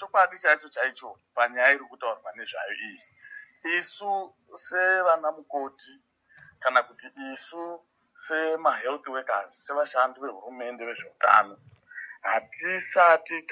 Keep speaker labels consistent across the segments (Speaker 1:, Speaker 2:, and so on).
Speaker 1: chokwadi chaicho chaicho panyaya iri kutaurwa nezvayo iyi, isu sevana mukoti kana kuti isu semahealth workers, sevashandi vehurumende vezveutano, hatisati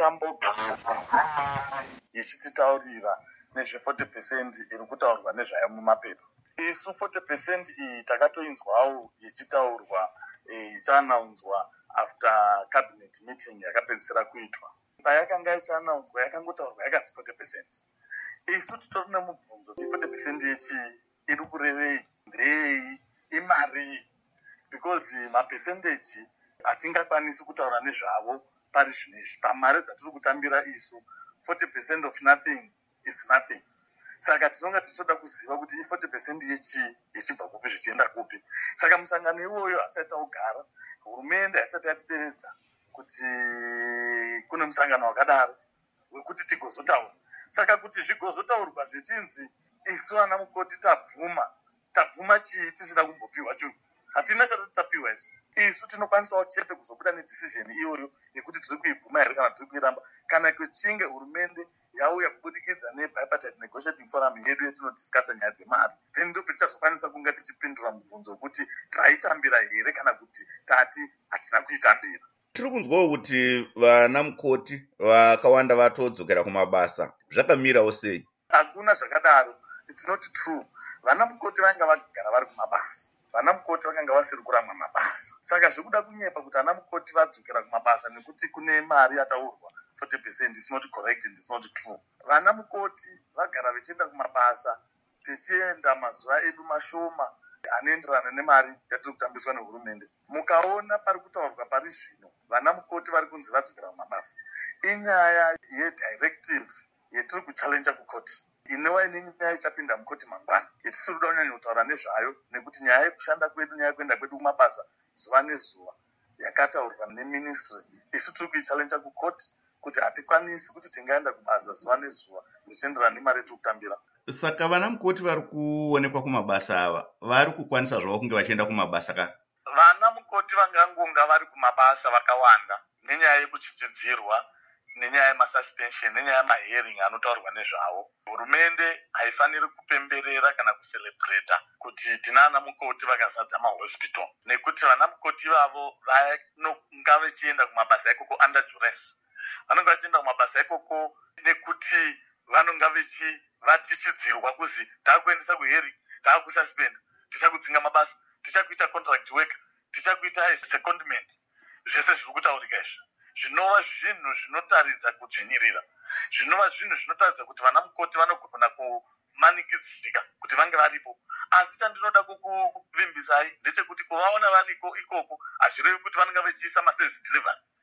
Speaker 1: tambogara ichititaurira nezve 40% iri kutaurwa nezvayo mumapepa. Isu 40% iyi takatoinzwawo ichitaurwa ichianaunzwa after cabinet meeting yakapedzisira kuitwa. Payakanga ichianaunzwa yakangotaurwa yakanzi 40%. Isu titori nemubvunzo kuti 40% yechi iri kurevei, ndeyei, imari, because mapercentage hatingakwanisi kutaura nezvavo pari zvinezvi. Pamari dzatiri kutambira isu 40% of nothing is nothing. Saka tinonga tichitoda kuziva kuti 40% yechi ichibva kupi zvichienda kupi. Saka musangano iwoyo asati augara, hurumende asati yatideredza kuti kune musangano wakadaro wekuti tigozotaura. Saka kuti zvigozotaurwa zvichinzi isu ana mukoti tabvuma chii tisina kumbopiwa chinhu. Hatina chatati tapiwa isu. Isu tinokwanisawo chete kuzobuda nedecision iyoyo yekuti tiri kuibvuma here kana tiri kuiramba, kana kuchinge hurumende yauya kubudikidza nebipartite negotiating forum yedu yetinodiscussa nyaya dzemari, then ndo patichazokwanisa kunge tichipindura mubvunzo wekuti taitambira here kana kuti tati hatina kuitambira.
Speaker 2: Tiri kunzwawo kuti vana mukoti vakawanda vatodzokera kumabasa. Zvakamirawo sei?
Speaker 1: Hakuna zvakadaro. It's not true. Vana mukoti vanga vagara vari kumabasa. Vana mukoti vakanga vasiri kuramwa mabasa. Saka zvikuda kunyepa kuti vana mukoti vadzokera kumabasa nekuti kune mari yataurwa 40% is not correct and is not true. Vana mukoti vagara vachienda kumabasa, tichienda mazuva edu mashoma anoenderana nemari yatiri kutambiswa nehurumende. Mukaona pari kutaurwa pari zvino vana mukoti vari kunzi vadzokera kumabasa, inyaya yedirective yetiri kuchallenge kukoti, inova ine nyaya ichapinda mukoti mangwana yetisiri kuda kunyanya kutaura nezvayo, nekuti nyaya yekushanda kwedu, nyaya yekuenda kwedu kumabasa zuva nezuva yakataurwa neministry, isu tiri kuichallenge kukoti kuti hatikwanisi kuti tingaenda kubasa zuva nezuva zvichienderana nemari yetiri kutambira.
Speaker 2: Saka vana mukoti vari kuonekwa kumabasa ava vari kukwanisa zvavo kunge vachienda kumabasa ka?
Speaker 1: Vana mukoti vangangonga vari kumabasa vakawanda nenyaya yekuchidzidzirwa, nenyaya yemasuspension, nenyaya yemahearing anotaurwa nezvavo. Hurumende haifaniri kupemberera kana kucelebrata kuti tinana mukoti vakazadza mahospital, nekuti vana mukoti ivavo vanonga vachienda kumabasa ikoko under duress. Vanonga vachienda kumabasa ikoko nekuti vanonga vatichidzirwa kuzi takuendesa kuhearing, takususpend, tichakudzinga mabasa, tichakuita contract work, tichakuita secondment. Zvese zviri kutaurika izvi zvinova zvinhu zvinotaridza kudzvinyirira, zvinova zvinhu zvinotaridza kuti vana mukoti vanogona kumanikidzika kuti vange varipo. Asi chandinoda kukuvimbisai ndechekuti kuvaona variko ikoko hazvirevi kuti vanenge vachiisa maservice delivery.